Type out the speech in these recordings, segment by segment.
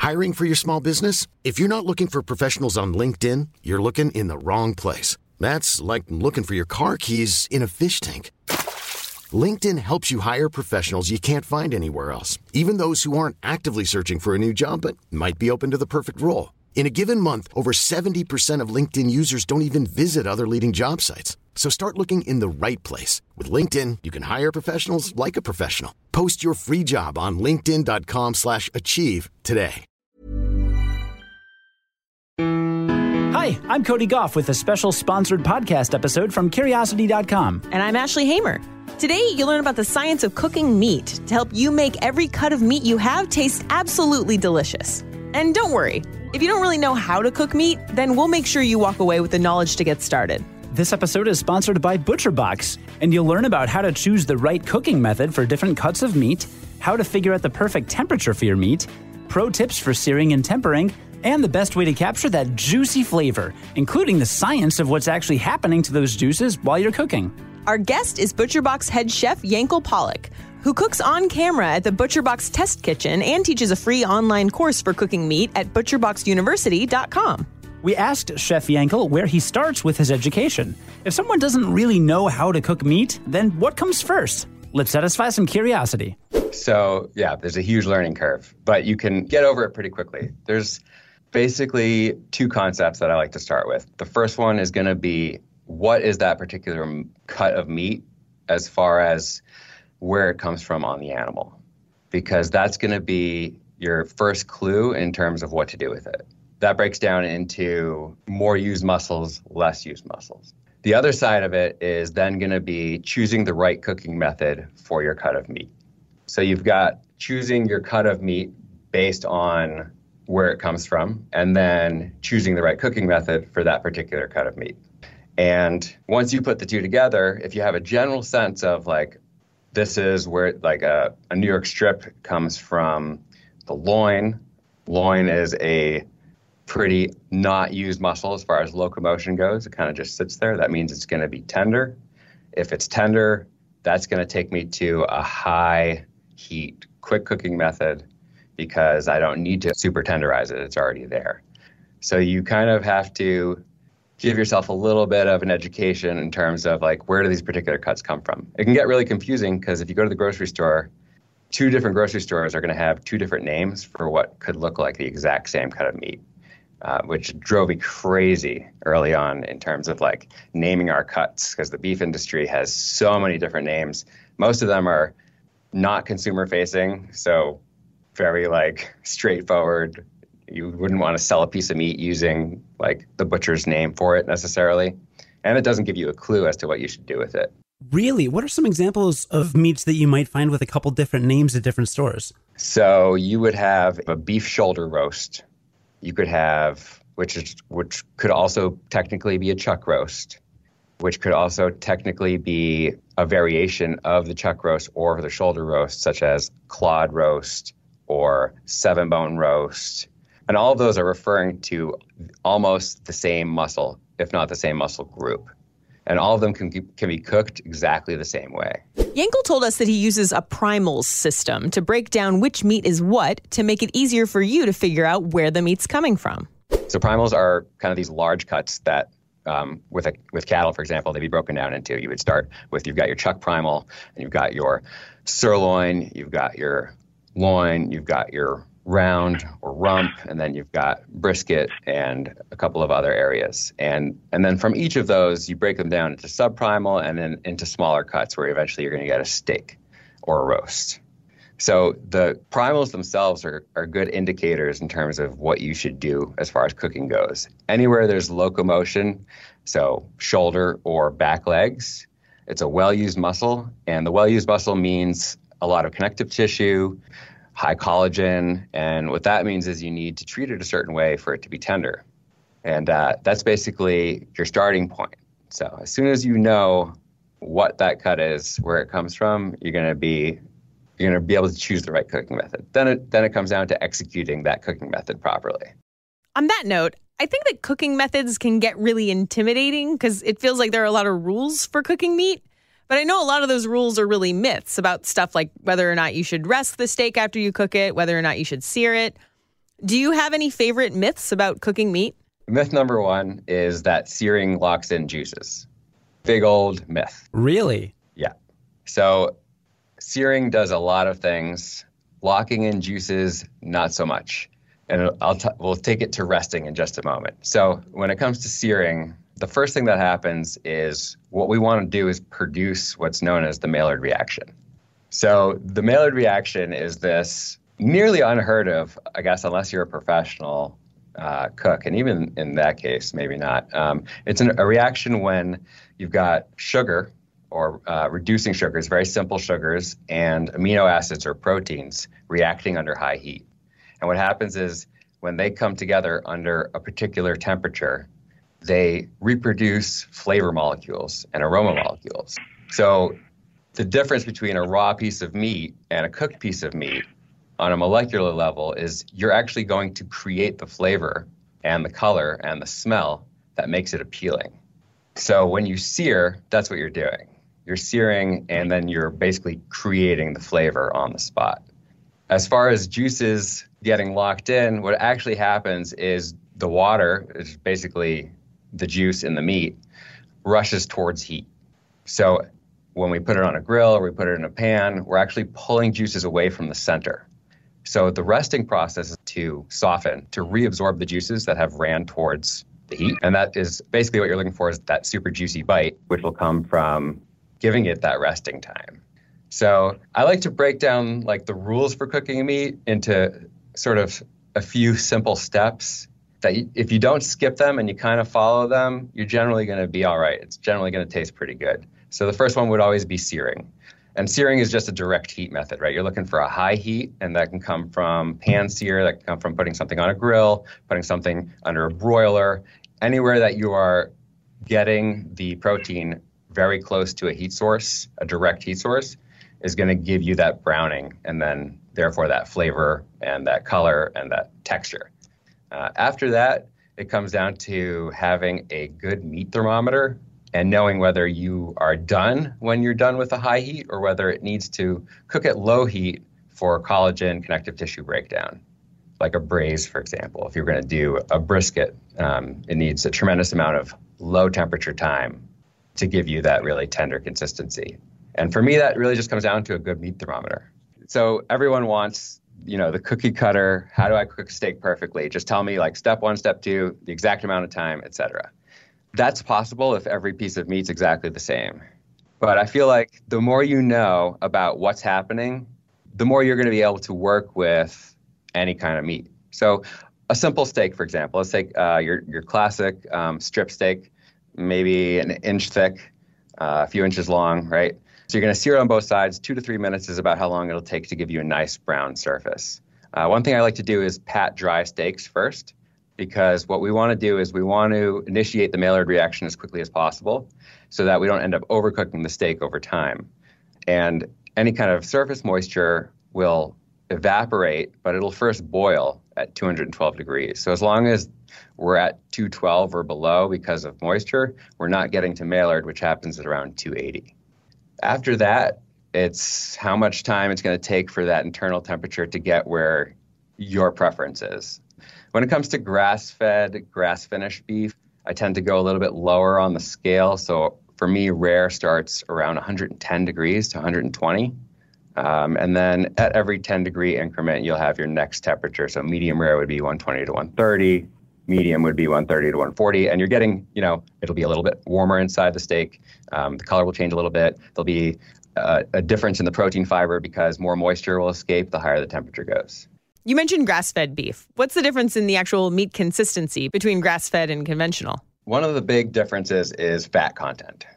Hiring for your small business? If you're not looking for professionals on LinkedIn, you're looking in the wrong place. That's like looking for your car keys in a fish tank. LinkedIn helps you hire professionals you can't find anywhere else, even those who aren't actively searching for a new job but might be open to the perfect role. In a given month, over 70% of LinkedIn users don't even visit other leading job sites. So start looking in the right place. With LinkedIn, you can hire professionals like a professional. Post your free job on linkedin.com/achieve today. Hi, I'm Cody Goff with a special sponsored podcast episode from Curiosity.com. And I'm Ashley Hamer. Today, you'll learn about the science of cooking meat to help you make every cut of meat you have taste absolutely delicious. And don't worry, if you don't really know how to cook meat, then we'll make sure you walk away with the knowledge to get started. This episode is sponsored by ButcherBox, and you'll learn about how to choose the right cooking method for different cuts of meat, how to figure out the perfect temperature for your meat, pro tips for searing and tempering, and the best way to capture that juicy flavor, including the science of what's actually happening to those juices while you're cooking. Our guest is ButcherBox head chef Yankel Pollock, who cooks on camera at the ButcherBox Test Kitchen and teaches a free online course for cooking meat at butcherboxuniversity.com. We asked Chef Yankel where he starts with his education. If someone doesn't really know how to cook meat, then what comes first? Let's satisfy some curiosity. So, yeah, there's a huge learning curve, but you can get over it pretty quickly. There's basically two concepts that I like to start with. The first one is going to be, what is that particular cut of meat as far as where it comes from on the animal? Because that's going to be your first clue in terms of what to do with it. That breaks down into more used muscles, less used muscles. The other side of it is then going to be choosing the right cooking method for your cut of meat. So you've got choosing your cut of meat based on where it comes from, and then choosing the right cooking method for that particular cut of meat. And once you put the two together, if you have a general sense of like, this is where like a New York strip comes from the loin. Loin is a pretty not used muscle as far as locomotion goes. It kind of just sits there. That means it's going to be tender. If it's tender, that's going to take me to a high heat, quick cooking method because I don't need to super tenderize it. It's already there. So you kind of have to give yourself a little bit of an education in terms of like, where do these particular cuts come from? It can get really confusing because if you go to the grocery store, two different grocery stores are going to have two different names for what could look like the exact same cut of meat, which drove me crazy early on in terms of like naming our cuts, because the beef industry has so many different names. Most of them are not consumer facing, so very like straightforward. You wouldn't want to sell a piece of meat using like the butcher's name for it necessarily. And it doesn't give you a clue as to what you should do with it. Really? What are some examples of meats that you might find with a couple different names at different stores? So you would have a beef shoulder roast. You could have, which could also technically be a chuck roast, which could also technically be a variation of the chuck roast or the shoulder roast, such as clod roast or 7-bone roast. And all of those are referring to almost the same muscle, if not the same muscle group. And all of them can be cooked exactly the same way. Yankel told us that he uses a primals system to break down which meat is what to make it easier for you to figure out where the meat's coming from. So primals are kind of these large cuts that with cattle, for example, they'd be broken down into. You would start with, you've got your chuck primal, and you've got your sirloin, you've got your loin, you've got your round or rump, and then you've got brisket and a couple of other areas. And then from each of those, you break them down into subprimal and then into smaller cuts where eventually you're going to get a steak or a roast. So the primals themselves are good indicators in terms of what you should do as far as cooking goes. Anywhere there's locomotion, so shoulder or back legs, it's a well-used muscle. And the well-used muscle means a lot of connective tissue, high collagen, and what that means is you need to treat it a certain way for it to be tender. And that's basically your starting point. So as soon as you know what that cut is, where it comes from, you're going to be able to choose the right cooking method. Then it comes down to executing that cooking method properly. On that note, I think that cooking methods can get really intimidating because it feels like there are a lot of rules for cooking meat. But I know a lot of those rules are really myths about stuff like whether or not you should rest the steak after you cook it, whether or not you should sear it. Do you have any favorite myths about cooking meat? Myth number one is that searing locks in juices. Big old myth. Really? Yeah. So searing does a lot of things. Locking in juices, not so much. And we'll take it to resting in just a moment. So when it comes to searing, the first thing that happens is what we want to do is produce what's known as the Maillard reaction. So the Maillard reaction is this nearly unheard of, I guess, unless you're a professional cook. And even in that case, maybe not. It's a reaction when you've got sugar or reducing sugars, very simple sugars, and amino acids or proteins reacting under high heat. And what happens is when they come together under a particular temperature, they reproduce flavor molecules and aroma molecules. So the difference between a raw piece of meat and a cooked piece of meat on a molecular level is you're actually going to create the flavor and the color and the smell that makes it appealing. So when you sear, that's what you're doing. You're searing, and then you're basically creating the flavor on the spot. As far as juices getting locked in, what actually happens is the water, is basically the juice in the meat, rushes towards heat. So when we put it on a grill or we put it in a pan, we're actually pulling juices away from the center. So the resting process is to soften, to reabsorb the juices that have ran towards the heat. And that is basically what you're looking for, is that super juicy bite, which will come from giving it that resting time. So I like to break down like the rules for cooking meat into sort of a few simple steps that if you don't skip them and you kind of follow them, you're generally going to be all right. It's generally going to taste pretty good. So the first one would always be searing. And searing is just a direct heat method, right? You're looking for a high heat, and that can come from pan sear, that can come from putting something on a grill, putting something under a broiler. Anywhere that you are getting the protein very close to a heat source, a direct heat source, is going to give you that browning and then therefore that flavor and that color and that texture. After that, it comes down to having a good meat thermometer and knowing whether you are done when you're done with the high heat or whether it needs to cook at low heat for collagen connective tissue breakdown, like a braise, for example. If you're going to do a brisket, it needs a tremendous amount of low temperature time to give you that really tender consistency. And for me, that really just comes down to a good meat thermometer. So everyone wants, the cookie cutter, how do I cook steak perfectly? Just tell me like step one, step two, the exact amount of time, et cetera. That's possible if every piece of meat's exactly the same. But I feel like the more you know about what's happening, the more you're going to be able to work with any kind of meat. So a simple steak, for example, let's take your classic strip steak, maybe an inch thick, a few inches long, right? So you're going to sear it on both sides. 2 to 3 minutes is about how long it'll take to give you a nice brown surface. One thing I like to do is pat dry steaks first, because what we want to do is we want to initiate the Maillard reaction as quickly as possible so that we don't end up overcooking the steak over time. And any kind of surface moisture will evaporate, but it'll first boil at 212 degrees. So as long as we're at 212 or below because of moisture, we're not getting to Maillard, which happens at around 280. After that, it's how much time it's going to take for that internal temperature to get where your preference is. When it comes to grass-fed, grass-finished beef, I tend to go a little bit lower on the scale. So for me, rare starts around 110 degrees to 120. And then at every 10-degree increment, you'll have your next temperature. So medium rare would be 120 to 130. Medium would be 130 to 140. And you're getting, it'll be a little bit warmer inside the steak. The color will change a little bit. There'll be a difference in the protein fiber because more moisture will escape the higher the temperature goes. You mentioned grass-fed beef. What's the difference in the actual meat consistency between grass-fed and conventional? One of the big differences is fat content.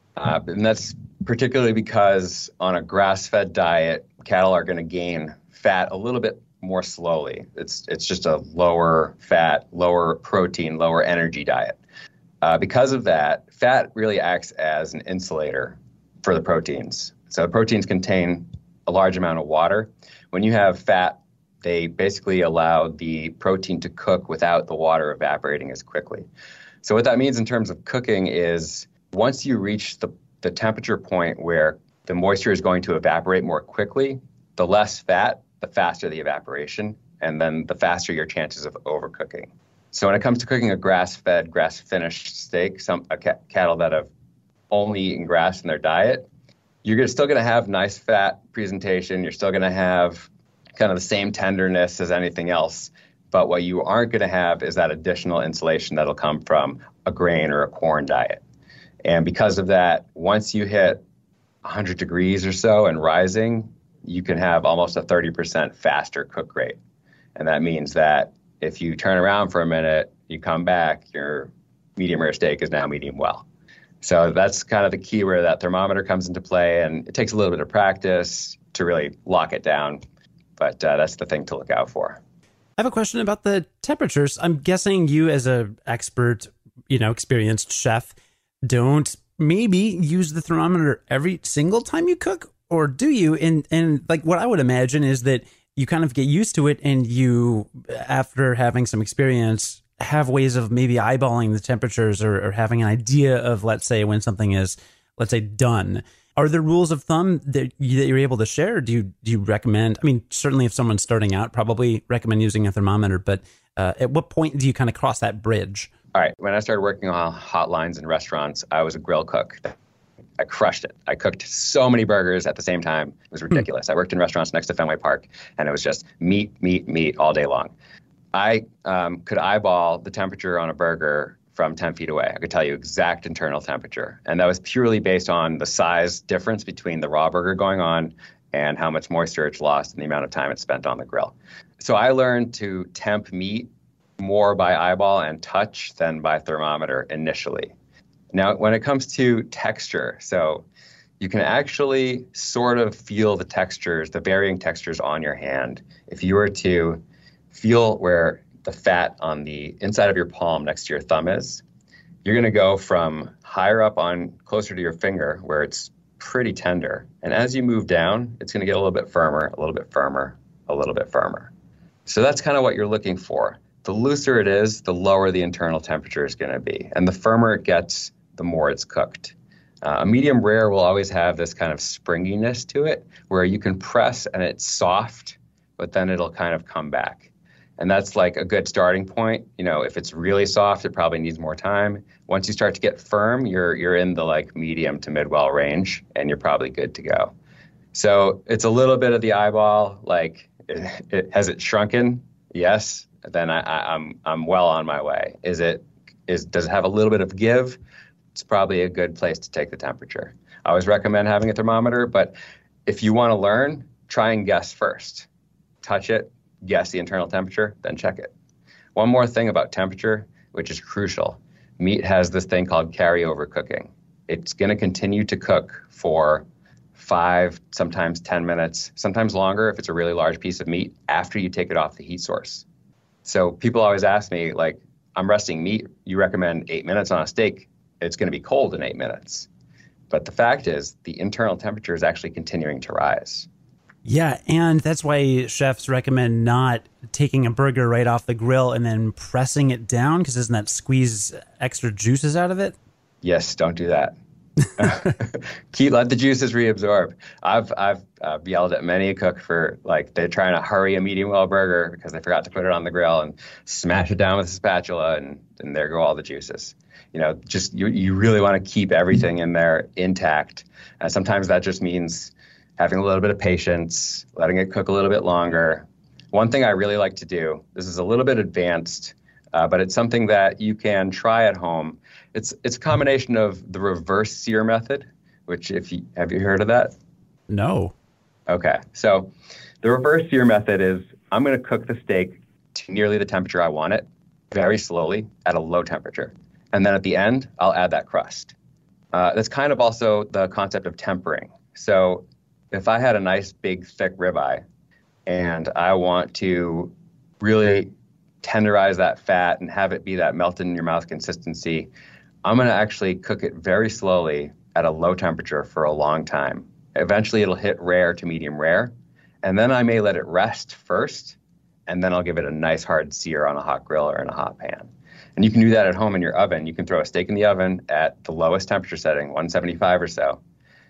And that's particularly because on a grass-fed diet, cattle are going to gain fat a little bit more slowly. It's just a lower fat, lower protein, lower energy diet. Because of that, fat really acts as an insulator for the proteins. So the proteins contain a large amount of water. When you have fat, they basically allow the protein to cook without the water evaporating as quickly. So what that means in terms of cooking is once you reach the temperature point where the moisture is going to evaporate more quickly, the less fat, the faster the evaporation, and then the faster your chances of overcooking. So when it comes to cooking a grass-fed, grass-finished steak, cattle that have only eaten grass in their diet, you're still going to have nice fat presentation. You're still going to have kind of the same tenderness as anything else. But what you aren't going to have is that additional insulation that'll come from a grain or a corn diet. And because of that, once you hit 100 degrees or so and rising, you can have almost a 30% faster cook rate. And that means that if you turn around for a minute, you come back, your medium rare steak is now medium well. So that's kind of the key where that thermometer comes into play. And it takes a little bit of practice to really lock it down. But that's the thing to look out for. I have a question about the temperatures. I'm guessing you, as a expert, experienced chef, don't maybe use the thermometer every single time you cook, or do you? And like what I would imagine is that you kind of get used to it, and you, after having some experience, have ways of maybe eyeballing the temperatures or having an idea of, let's say, when something is, let's say, done. Are there rules of thumb that you're able to share? Do you recommend? I mean, certainly if someone's starting out, probably recommend using a thermometer. But at what point do you kind of cross that bridge? All right. When I started working on hotlines in restaurants, I was a grill cook. I crushed it. I cooked so many burgers at the same time. It was ridiculous. I worked in restaurants next to Fenway Park, and it was just meat all day long. I could eyeball the temperature on a burger from 10 feet away. I could tell you exact internal temperature. And that was purely based on the size difference between the raw burger going on and how much moisture it's lost and the amount of time it's spent on the grill. So I learned to temp meat more by eyeball and touch than by thermometer initially. Now, when it comes to texture, so you can actually sort of feel the textures, the varying textures on your hand. If you were to feel where the fat on the inside of your palm next to your thumb is, you're going to go from higher up on closer to your finger where it's pretty tender. And as you move down, it's going to get a little bit firmer, a little bit firmer, a little bit firmer. So that's kind of what you're looking for. The looser it is, the lower the internal temperature is going to be. And the firmer it gets, the more it's cooked. A medium rare will always have this kind of springiness to it where you can press and it's soft, but then it'll kind of come back. And that's like a good starting point. If it's really soft, it probably needs more time. Once you start to get firm, you're in the like medium to mid-well range, and you're probably good to go. So it's a little bit of the eyeball. Like, has it shrunken? Yes. Then I'm well on my way. Does it have a little bit of give? It's probably a good place to take the temperature. I always recommend having a thermometer, but if you want to learn, try and guess first. Touch it, guess the internal temperature, then check it. One more thing about temperature, which is crucial. Meat has this thing called carryover cooking. It's going to continue to cook for 5, sometimes 10 minutes, sometimes longer if it's a really large piece of meat after you take it off the heat source. So people always ask me, like, I'm resting meat. You recommend 8 minutes on a steak. It's going to be cold in 8 minutes. But the fact is, the internal temperature is actually continuing to rise. Yeah, and that's why chefs recommend not taking a burger right off the grill and then pressing it down, because doesn't that squeeze extra juices out of it? Yes, don't do that. Let the juices reabsorb. I've yelled at many a cook for, like, they're trying to hurry a medium well burger because they forgot to put it on the grill and smash it down with a spatula, and there go all the juices. You really want to keep everything in there intact. And sometimes that just means having a little bit of patience, letting it cook a little bit longer. One thing I really like to do, this is a little bit advanced, but it's something that you can try at home. It's a combination of the reverse sear method, which have you heard of that? No. Okay. So the reverse sear method is I'm going to cook the steak to nearly the temperature I want it, very slowly at a low temperature. And then at the end, I'll add that crust. That's kind of also the concept of tempering. So if I had a nice, big, thick ribeye and I want to really tenderize that fat and have it be that melted in your mouth consistency, I'm going to actually cook it very slowly at a low temperature for a long time. Eventually, it'll hit rare to medium rare, and then I may let it rest first, and then I'll give it a nice hard sear on a hot grill or in a hot pan. And you can do that at home in your oven. You can throw a steak in the oven at the lowest temperature setting, 175 or so,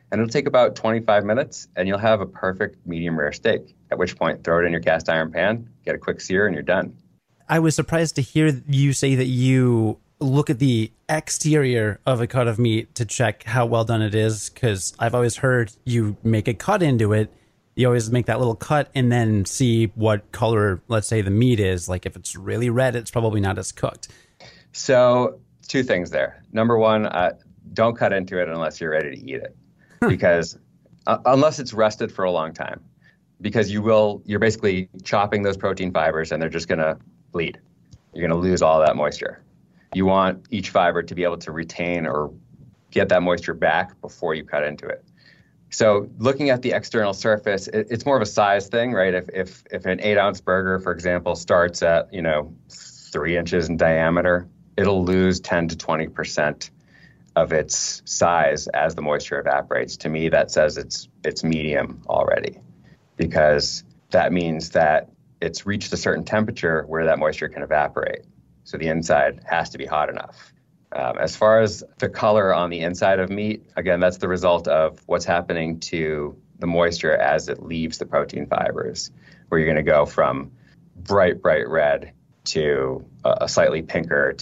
And it'll take about 25 minutes, and you'll have a perfect medium rare steak, at which point throw it in your cast iron pan, get a quick sear, and you're done. I was surprised to hear you say that you look at the exterior of a cut of meat to check how well done it is, because I've always heard you make a cut into it. You always make that little cut and then see what color, let's say, the meat is. Like if it's really red, it's probably not as cooked. So 2 things there. Number 1, don't cut into it unless you're ready to eat it, because unless it's rested for a long time, because you're basically chopping those protein fibers and they're just going to bleed. You're going to lose all that moisture. You want each fiber to be able to retain or get that moisture back before you cut into it. So looking at the external surface, it's more of a size thing, right? If an 8-ounce burger, for example, starts at 3 inches in diameter, it'll lose 10 to 20% of its size as the moisture evaporates. To me, that says it's medium already, because that means that it's reached a certain temperature where that moisture can evaporate. So the inside has to be hot enough. As far as the color on the inside of meat, again, that's the result of what's happening to the moisture as it leaves the protein fibers, where you're going to go from bright red to a slightly pinker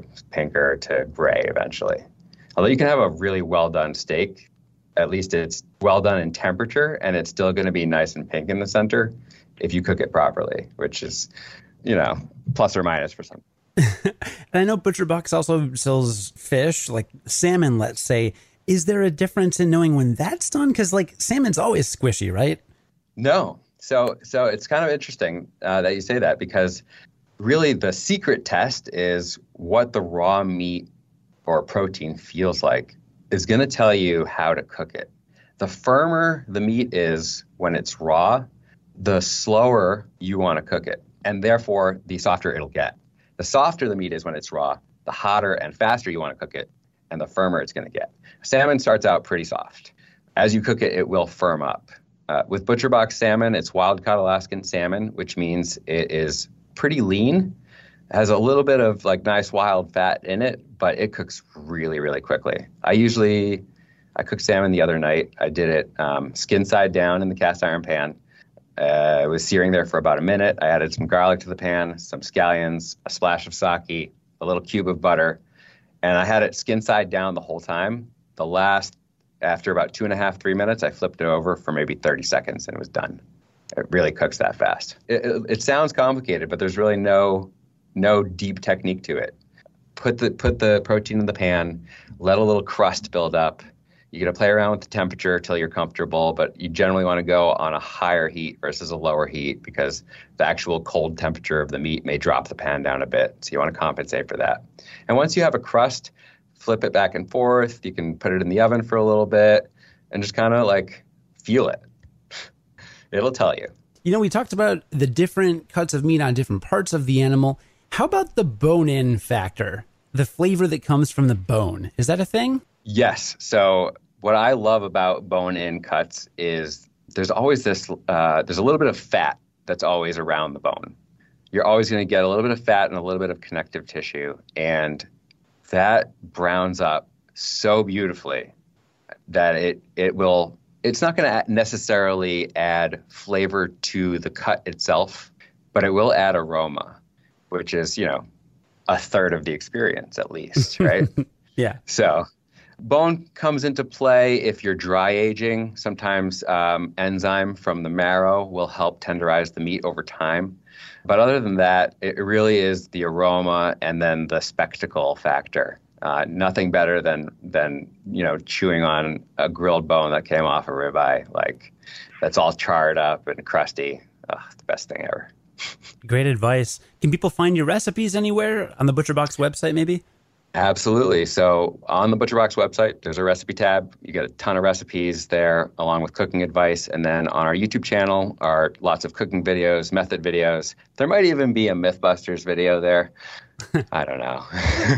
to gray eventually. Although you can have a really well done steak, at least it's well done in temperature, and it's still going to be nice and pink in the center if you cook it properly, which is, plus or minus for some. And I know ButcherBox also sells fish, like salmon, let's say. Is there a difference in knowing when that's done? Because salmon's always squishy, right? No. So it's kind of interesting that you say that, because really the secret test is what the raw meat or protein feels like is going to tell you how to cook it. The firmer the meat is when it's raw, the slower you want to cook it, and therefore the softer it'll get. The softer the meat is when it's raw, the hotter and faster you want to cook it, and the firmer it's going to get. Salmon starts out pretty soft. As you cook it, it will firm up. With ButcherBox salmon, it's wild-caught Alaskan salmon, which means it is pretty lean. It has a little bit of nice wild fat in it, but it cooks really, really quickly. I cooked salmon the other night. I did it skin side down in the cast iron pan. It was searing there for about a minute. I added some garlic to the pan, some scallions, a splash of sake, a little cube of butter, and I had it skin side down the whole time. After about 2.5, 3 minutes, I flipped it over for maybe 30 seconds and it was done. It really cooks that fast. It sounds complicated, but there's really no deep technique to it. Put the protein in the pan, let a little crust build up. You're going to play around with the temperature till you're comfortable, but you generally want to go on a higher heat versus a lower heat, because the actual cold temperature of the meat may drop the pan down a bit. So you want to compensate for that. And once you have a crust, flip it back and forth. You can put it in the oven for a little bit and just kind of feel it. It'll tell you. We talked about the different cuts of meat on different parts of the animal. How about the bone-in factor? The flavor that comes from the bone. Is that a thing? Yes. So what I love about bone-in cuts is there's always there's a little bit of fat that's always around the bone. You're always going to get a little bit of fat and a little bit of connective tissue, and that browns up so beautifully that it's not going to necessarily add flavor to the cut itself, but it will add aroma, which is, a third of the experience at least, right? Yeah. So bone comes into play if you're dry aging. Sometimes enzyme from the marrow will help tenderize the meat over time. But other than that, it really is the aroma and then the spectacle factor. Nothing better than chewing on a grilled bone that came off a ribeye, that's all charred up and crusty. The best thing ever. Great advice. Can people find your recipes anywhere on the ButcherBox website, maybe? Absolutely. So on the ButcherBox website, there's a recipe tab. You get a ton of recipes there, along with cooking advice. And then on our YouTube channel are lots of cooking videos, method videos. There might even be a Mythbusters video there. I don't know.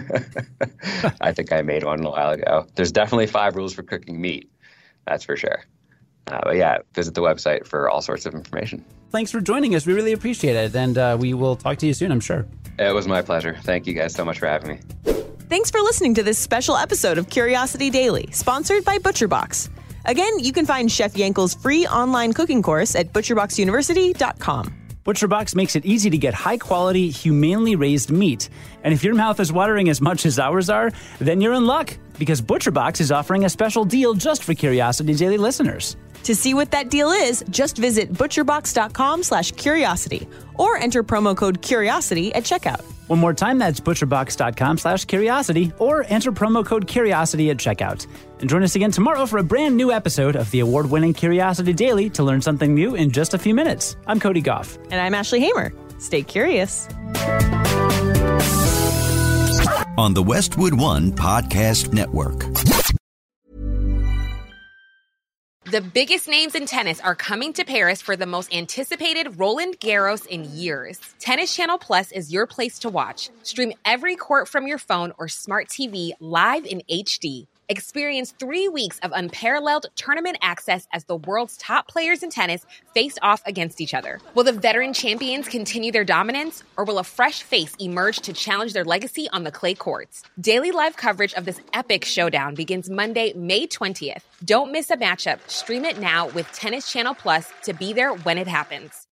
I think I made one a while ago. There's definitely 5 rules for cooking meat. That's for sure. But yeah, visit the website for all sorts of information. Thanks for joining us. We really appreciate it. And we will talk to you soon, I'm sure. It was my pleasure. Thank you guys so much for having me. Thanks for listening to this special episode of Curiosity Daily, sponsored by ButcherBox. Again, you can find Chef Yankel's free online cooking course at butcherboxuniversity.com. ButcherBox makes it easy to get high-quality, humanely raised meat. And if your mouth is watering as much as ours are, then you're in luck, because ButcherBox is offering a special deal just for Curiosity Daily listeners. To see what that deal is, just visit butcherbox.com/curiosity or enter promo code CURIOSITY at checkout. One more time, that's butcherbox.com/curiosity or enter promo code CURIOSITY at checkout. And join us again tomorrow for a brand new episode of the award-winning Curiosity Daily to learn something new in just a few minutes. I'm Cody Goff. And I'm Ashley Hamer. Stay curious. On the Westwood One Podcast Network. The biggest names in tennis are coming to Paris for the most anticipated Roland Garros in years. Tennis Channel Plus is your place to watch. Stream every court from your phone or smart TV live in HD. Experience 3 weeks of unparalleled tournament access as the world's top players in tennis face off against each other. Will the veteran champions continue their dominance, or will a fresh face emerge to challenge their legacy on the clay courts? Daily live coverage of this epic showdown begins Monday, May 20th. Don't miss a matchup. Stream it now with Tennis Channel Plus to be there when it happens.